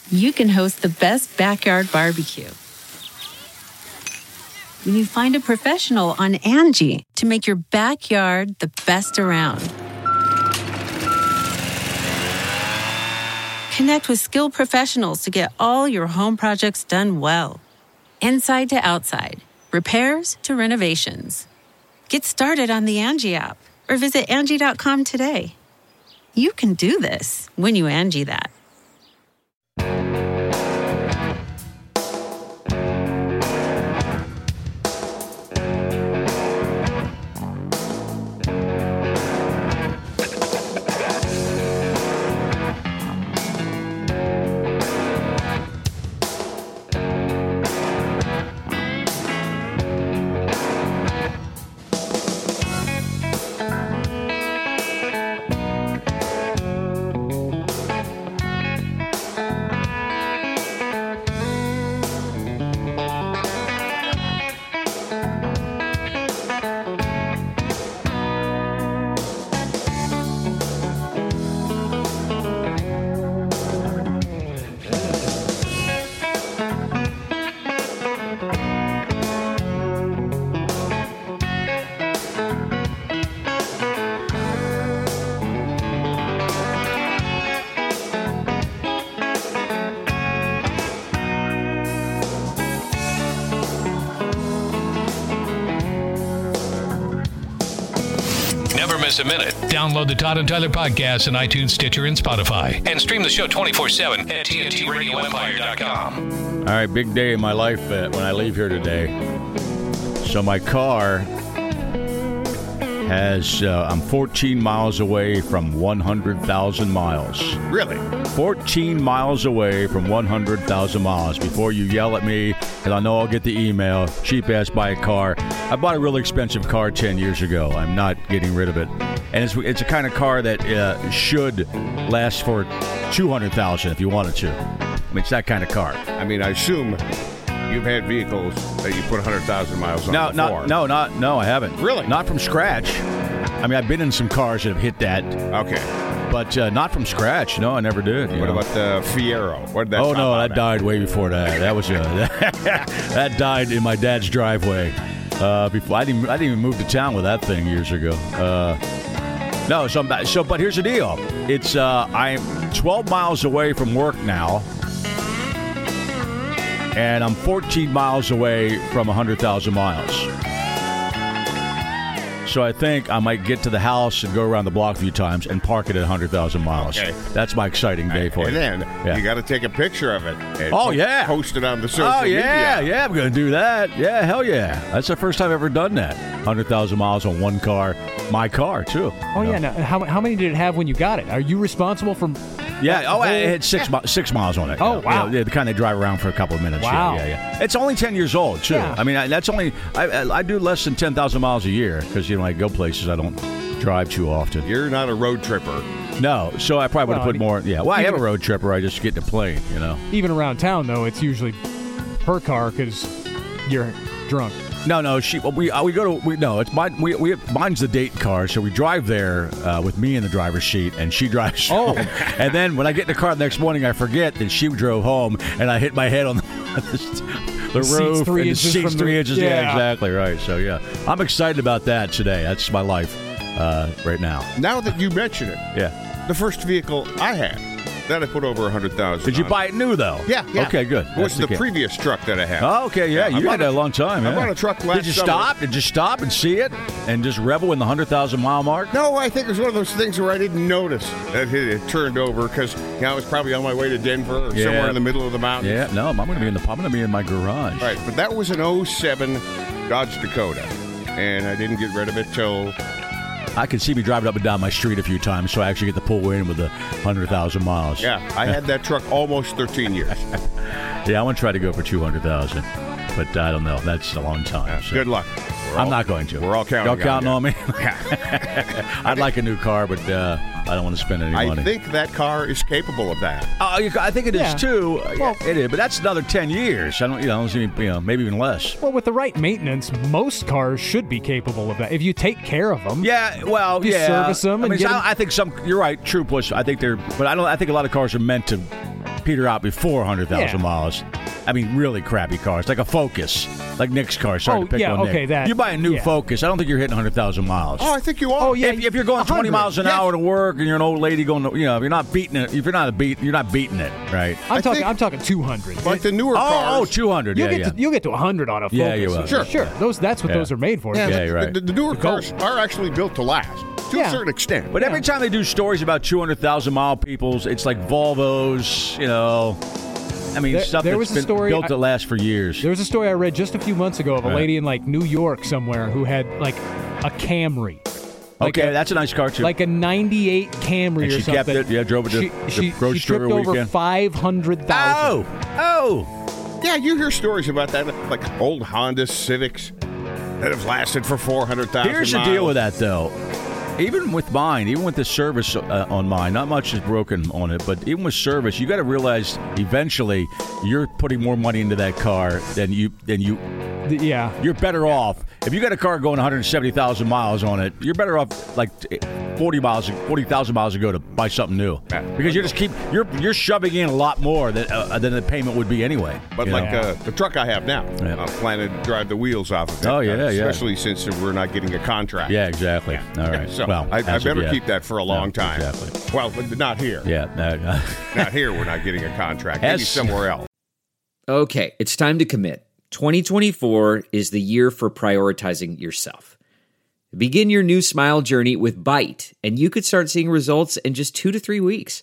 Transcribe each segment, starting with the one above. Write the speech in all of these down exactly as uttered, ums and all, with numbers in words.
you can host the best backyard barbecue. When you find a professional on Angie to make your backyard the best around. Connect with skilled professionals to get all your home projects done well. Inside to outside, repairs to renovations. Get started on the Angie app or visit Angie dot com today. You can do this when you Angie that. Never miss a minute. Download the Todd and Tyler podcast on iTunes, Stitcher, and Spotify. And stream the show twenty-four seven at T N T radio empire dot com. All right, big day in my life uh, when I leave here today. So my car has, uh, I'm fourteen miles away from one hundred thousand miles. Really? fourteen miles away from one hundred thousand miles. Before you yell at me, and I know I'll get the email, cheap ass buy a car. I bought a really expensive car ten years ago. I'm not getting rid of it. And it's it's a kind of car that uh, should last for two hundred thousand if you wanted to. I mean, it's that kind of car. I mean, I assume you've had vehicles that you put one hundred thousand miles on no, before. Not, no, not, no, I haven't. Really? Not from scratch. I mean, I've been in some cars that have hit that. Okay. But uh, not from scratch. No, I never did. What know? about the Fiero? What did that oh, no, that at? died way before that. That was uh, that died in my dad's driveway. Uh, before I didn't, I didn't even move to town with that thing years ago. Uh, no, so, I'm, so but here's the deal. It's uh, I'm twelve miles away from work now, and I'm fourteen miles away from one hundred thousand miles. So I think I might get to the house and go around the block a few times and park it at one hundred thousand miles. Okay. That's my exciting day for and you. And then yeah. you got to take a picture of it. And oh, po- yeah. Post it on the social Oh, yeah. media. Yeah, I'm going to do that. Yeah, hell yeah. That's the first time I've ever done that. one hundred thousand miles on one car. My car, too. Oh, you yeah. know? Now, how, how many did it have when you got it? Are you responsible for... Yeah, oh, whole... it had six, mi- six miles on it. Oh, wow. You know, the kind they drive around for a couple of minutes. Wow. Yeah, yeah, yeah. It's only ten years old, too. Yeah. I mean, I, that's only... I, I, I do less than ten thousand miles a year because, you know, I go places I don't drive too often. You're not a road tripper. No, so I probably would have Well, put I mean, more... Yeah, well, I am a even- road tripper. I just get in a plane, you know. Even around town, though, it's usually her car because you're drunk. No, no, she. Well, we uh, we go to we no. It's mine. We, we mine's the date car, so we drive there uh, with me in the driver's seat, and she drives Oh. home. And then when I get in the car the next morning, I forget that she drove home, and I hit my head on the, the, seat's roof, three and the inches seats from three the- inches. Yeah. yeah. exactly right. So yeah, I'm excited about that today. That's my life uh, right now. Now that you mention it, Yeah. the first vehicle I had that I put over one hundred thousand. Did you on. buy it new though? Yeah, yeah. Okay, good. It was That's the key. previous truck that I had. Oh, okay, yeah, Yeah, you I had bought that a- a long time. I yeah. bought a truck last Did you summer. stop? Did you stop and see it and just revel in the hundred thousand mile mark? No, I think it was one of those things where I didn't notice that it, it turned over because you know, I was probably on my way to Denver or Yeah. somewhere in the middle of the mountains. Yeah, no, I'm going to be in the. I'm going to be in my garage. Right, but that was an oh seven Dodge Dakota, and I didn't get rid of it till I can see me driving up and down my street a few times, so I actually get to pull in with the hundred thousand miles. yeah, I had that truck almost thirteen years. Yeah, I want to try to go for two hundred thousand, but I don't know. That's a long time. so. Good luck. We're I'm all- not going to. We're all counting. Y'all counting on, on you. me? I'd like a new car, but uh, I don't want to spend any I money. think that car is capable of that. Oh, you, I think it is Yeah. too. Uh, Well- yeah, it is, but that's another ten years. I don't, you know, I don't see, you know, maybe even less. Well, with the right maintenance, most cars should be capable of that. If you take care of them. Yeah, well, You yeah. service them I and mean, get so 'em- I think some. You're right. True push. I think they're, but I don't. I think a lot of cars are meant to peter out before one hundred thousand Yeah. miles. I mean, really crappy cars, like a Focus, like Nick's car. Sorry Oh, to pick yeah, on Nick. okay, that- you buy a new yeah. Focus, I don't think you're hitting one hundred thousand miles. Oh, I think you are. Oh, yeah. If, if you're going twenty one hundred. miles an Yes. hour to work and you're an old lady going, to, you know, if you're not beating it, if you're not a beat, you're not beating it, right? I'm I talking. think- I'm talking two hundred. Like the newer Oh, cars. oh, two hundred. You'll Yeah, get yeah. to you'll get to one hundred on a Focus. Yeah, you will. Sure, Sure. sure. Those that's what Yeah. those are made for. Yeah, Yeah, the, you're right. the, the newer Go. cars are actually built to last to Yeah. a certain extent. But every time they do stories about two hundred thousand mile peoples, it's like Volvos, you know. I mean, There- stuff there that's was a been story- built I- to last for years. There was a story I read just a few months ago of a Right. lady in like New York somewhere who had like a Camry. Like okay, a- that's a nice car, too. Like a ninety-eight Camry And or she something. kept it, yeah, drove it to she, the she, grocery she store tripped over weekend. five hundred thousand. oh, oh. Yeah, you hear stories about that, like old Honda Civics that have lasted for four hundred thousand Here's the deal with that, though. Even with mine, even with the service uh, on mine, not much is broken on it, but even with service, you got to realize eventually you're putting more money into that car than you than you. Th- Yeah. You're better off if you got a car going one hundred seventy thousand miles on it. You're better off like forty miles, forty thousand miles ago to buy something new because you just keep you're you're shoving in a lot more than uh, than the payment would be anyway. But you like know? uh, the truck I have now, Yeah. I'm planning to drive the wheels off of it. Oh, yeah, uh, yeah. Especially since we're not getting a contract. yeah, exactly. All right. So well, I, I as of better yet. keep that for a long No, time. Exactly. Well, but not here. Yeah. uh, Not here. We're not getting a contract. Maybe S- somewhere else. Okay, it's time to commit. twenty twenty-four is the year for prioritizing yourself. Begin your new smile journey with Byte, and you could start seeing results in just two to three weeks.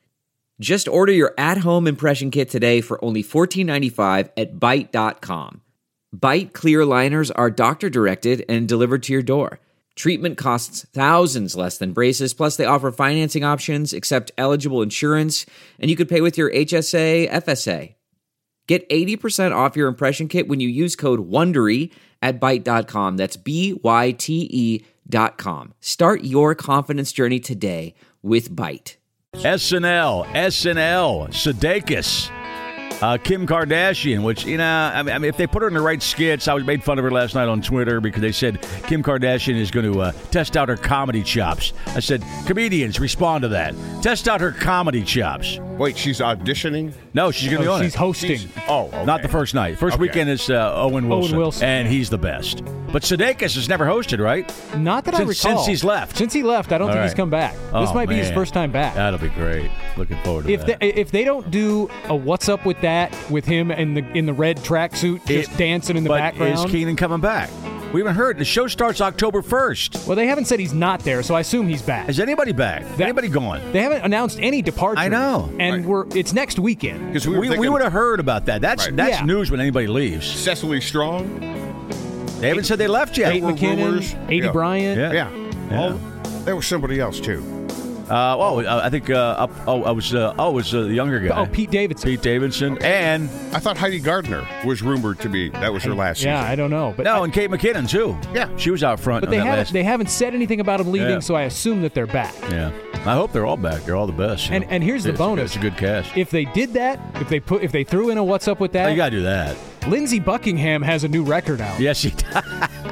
Just order your at-home impression kit today for only fourteen ninety-five at Byte dot com. Byte clear liners are doctor-directed and delivered to your door. Treatment costs thousands less than braces, plus they offer financing options, accept eligible insurance, and you could pay with your H S A, F S A. Get eighty percent off your impression kit when you use code WONDERY at Byte dot com. That's B Y T E dot com. Start your confidence journey today with Byte. S N L, S N L, Sudeikis, uh, Kim Kardashian, which, you know, I mean, I mean, if they put her in the right skits, I was made fun of her last night on Twitter because they said Kim Kardashian is going to uh, test out her comedy chops. I said, comedians, respond to that. Test out her comedy chops. Wait, she's auditioning? No, she's going to Oh, be on she's it. hosting. She's- oh, okay. Not the first night. First Okay. weekend is uh, Owen Wilson. Wilson, And yeah. he's the best. But Sudeikis has never hosted, right? Not that I Since- recall. since he's left. Since he left, I don't All think right. he's come back. This Oh, might be his man. first time back. That'll be great. Looking forward to If that. they, if they don't do a what's up with that with him in the in the red tracksuit just It- dancing in the but background. is Keenan coming back? We haven't heard. The show starts October first. Well, they haven't said he's not there, so I assume he's back. Is anybody back? That- anybody going? They haven't announced any departure. I know. and Right. we're it's next weekend. Because we We, were we, thinking would have heard about that. That's Right. that's Yeah. news when anybody leaves. Cecily Strong. They haven't said they left yet. Nate were McKinnon, rumors. Aidy Yeah. Bryant. Yeah. Yeah. Yeah. All- there was somebody else, too. Uh, oh, uh, I think. Uh, up, oh, I was. Uh, oh, it was uh, the younger guy. Oh, Pete Davidson. Pete Davidson, and I thought Heidi Gardner was rumored to be. That was her last Yeah, season. I don't know, but no, I- and Kate McKinnon too. Yeah. she was out front. but on they that haven't last- they haven't said anything about him leaving, Yeah. so I assume that they're back. Yeah, I hope they're all back. They're all the best. you And know. and here's the It's- bonus: It's a good cast. If they did that, if they put if they threw in a what's up with Oh, that, you gotta do that. Lindsey Buckingham has a new record out. Yes, he does.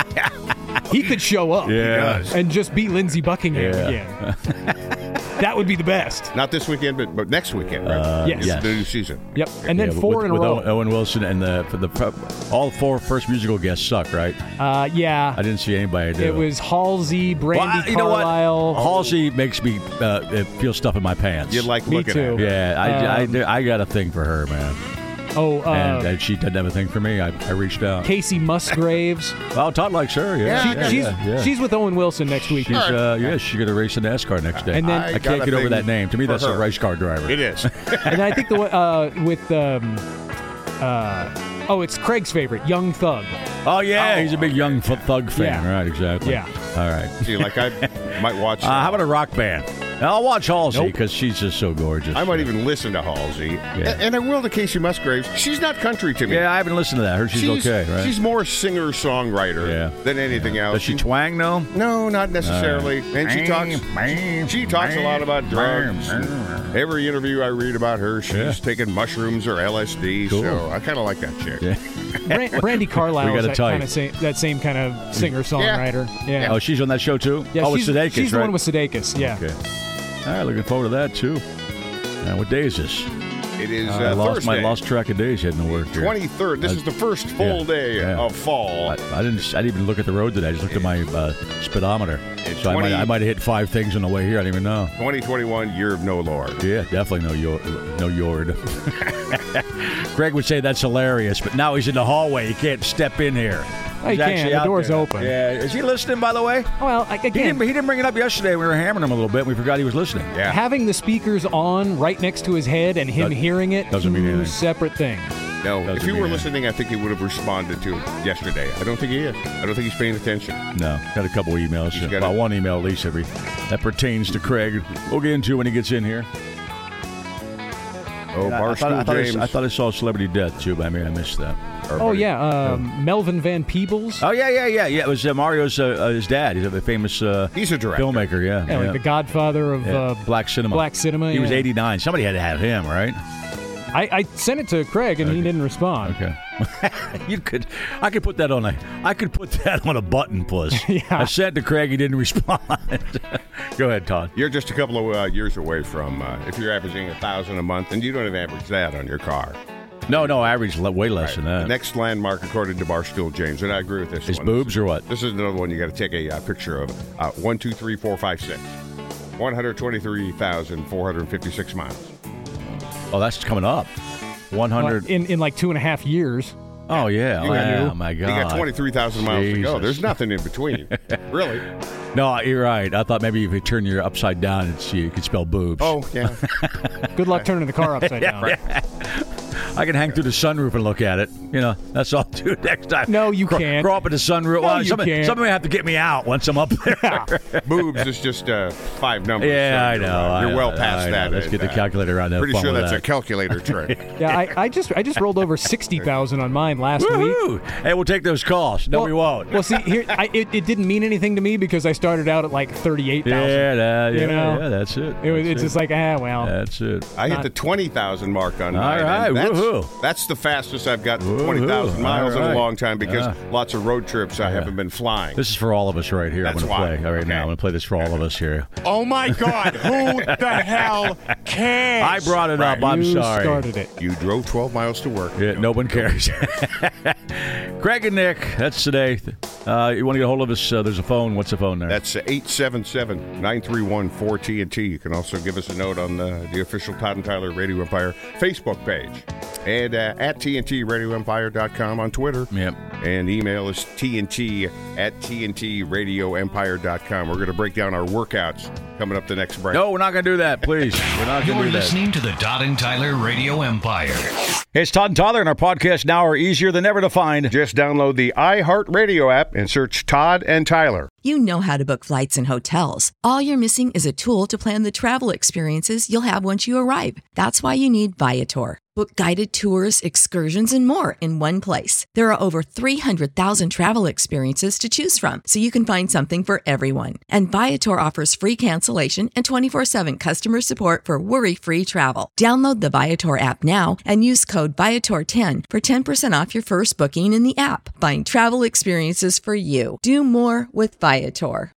He could show up Yeah. and just be Lindsey Buckingham Yeah. again. That would be the best. Not this weekend, but, but next weekend, right? Uh, Yes. yes. The new season. Yep, and then Yeah, four with, in a with row. Owen- Owen Wilson and the for the all four first musical guests suck, right? Uh, yeah, I didn't see anybody do it was Halsey, Well, Brandy I- you know what? Carlisle. Halsey makes me uh, feel stuff in my pants. You like Me looking too. at it. Yeah, I, Um, I, I got a thing for her, man. Oh, uh, and, and she didn't have a thing for me. I, I reached out. Casey Musgraves. Well, Todd likes her. Yeah, She- yeah, she's yeah, yeah. she's with Owen Wilson next week. She's, uh, yeah, she's going to race in NASCAR next day. And then- I, I can't got a get over thing that name. To me, for that's her. a race car driver. It is. And I think the one, uh, with um, uh, oh, it's Craig's favorite, Young Thug. Oh yeah, he's a big young f- thug fan. Yeah. Right, exactly. Yeah. All right. See, like I might watch. Uh, how about a rock band? I'll watch Halsey Nope. because she's just so gorgeous. I might even listen to Halsey. Yeah. A- And I will to Casey Musgraves. She's not country to me. Yeah, I haven't listened to that. I heard she's, okay, right? She's more singer-songwriter Yeah. than anything else. Does she twang though? No, not necessarily. and she talks. She talks a lot about drugs. And every interview I read about her, she's Yeah. taking mushrooms or L S D. Cool. So I kind of like that chick. Yeah. Bran- Brandy Carlisle We got is a that type. kind of same, that same kind of singer songwriter. Yeah. Oh, she's on that show too. Yeah, oh, she's, with Sudeikis, she's the right? one with Sudeikis. Yeah. Okay. All right, looking forward to that too. Uh, what day is this? It is uh, I lost Thursday. my lost track of days heading to work here. twenty-third. This I- is the first full yeah, day yeah. of fall. I, I didn't. I didn't even look at the road today. I just looked at my uh, speedometer. It's So I might, twenty I might have hit five things on the way here. I didn't even know. twenty twenty-one, year of no Lord. Yeah, definitely no yord. No yord. Greg would say that's hilarious, but now he's in the hallway. He can't step in here. Oh, you He's can. actually The out door's there. open. Yeah, is he listening? By the way, Well, I- he again, didn't. He didn't bring it up yesterday. We were hammering him a little bit. We forgot he was listening. Yeah. having the speakers on right next to his head and him Does- hearing it, doesn't mean two anything. separate things. No, Doesn't if he mean were it. listening, I think he would have responded to it yesterday. I don't think he is. I don't think he's paying attention. No, got a couple emails. He's got About a- one email at least every that pertains to Craig. We'll get into when he gets in here. Oh, I, I, Barstool thought, I, thought I, James. I thought I saw Celebrity Death too, but I mean I missed that. Our Oh buddy. yeah, um, Melvin Van Peebles. Oh yeah, yeah, yeah, yeah. It was uh, Mario's uh, uh, his dad. He's a famous uh, He's a director. filmmaker. Yeah, yeah, like the Godfather of Yeah. uh, Black cinema. Black cinema. He was yeah. eighty-nine. Somebody had to have him, right? I, I sent it to Craig and he didn't respond. Okay. you could, I could put that on a, I could put that on a button, plus. Yeah. I sent to Craig. He didn't respond. Go ahead, Todd. You're just a couple of uh, years away from, uh, if you're averaging a thousand a month, and you don't even average that on your car. No, no, average le- way less than The that. next landmark, according to Barstool James, and I agree with this His one. boobs or what? This is another one you got to take a uh, picture of. Uh, one, two, three, four, five, six. one hundred twenty-three thousand four hundred fifty-six miles. Oh, that's coming up. One Well, hundred. in in like two and a half years. Oh yeah. You got- Oh my God. You got twenty-three thousand miles to go. Jesus. There's nothing in between. Really. No, you're right. I thought maybe if you turn your upside down, it's, you could spell boobs. Oh, yeah. Good luck turning the car upside down. I can hang through the sunroof and look at it. You know, that's all I'll do next time. No, you Craw- can't. Crawl up in the sunroof. No, well, you somebody, can't. somebody have to get me out once I'm up there. Boobs is just uh, five numbers. Yeah, so I you're, know. uh, You're I well know, past I know. that. Let's get the Uh, calculator on that. Pretty Fun sure with that's that. a calculator trick. Yeah, I, I just I just rolled over sixty thousand on mine last week. Woohoo! Hey, we'll take those calls. No, well, we won't. Well, see, here I, it, it didn't mean anything to me because I started out at like thirty-eight thousand. yeah, that, yeah, you know? yeah, that's it. It was, That's it's it. just like, ah, well. That's it. I hit Not- the twenty thousand mark on All mine. and right, that's, woohoo. that's the fastest I've got Woohoo. twenty thousand miles All in right. a long time because Yeah. lots of road trips I haven't been flying. This is for all of us right here. That's I'm going why. to play all right Okay. now. I'm going to play this for all of us here. Oh, my God. Who the hell cares? I brought it up. Right. I'm you sorry. started it. You drove twelve miles to work. Yeah, no one cares. Craig and Nick, that's today. Uh, you want to get a hold of us? Uh, there's a phone. What's the phone there? That's eight seven seven, nine three one, four T N T. You can also give us a note on the, the official Todd and Tyler Radio Empire Facebook page. And uh, at T N T radio empire dot com on Twitter. Yep. And email is T N T at T N T radio empire dot com. We're going to break down our workouts coming up the next break. No, we're not going to do that, please. We're not going to You're do that. listening to the Todd and Tyler Radio Empire. Hey, it's Todd and Tyler, and our podcasts now are easier than ever to find. Just download the iHeartRadio app and search Todd and Tyler. You know how to book flights and hotels. All you're missing is a tool to plan the travel experiences you'll have once you arrive. That's why you need Viator. Book guided tours, excursions, and more in one place. There are over three hundred thousand travel experiences to choose from, so you can find something for everyone. And Viator offers free cancellation and twenty-four seven customer support for worry-free travel. Download the Viator app now and use code Viator ten for ten percent off your first booking in the app. Find travel experiences for you. Do more with Viator.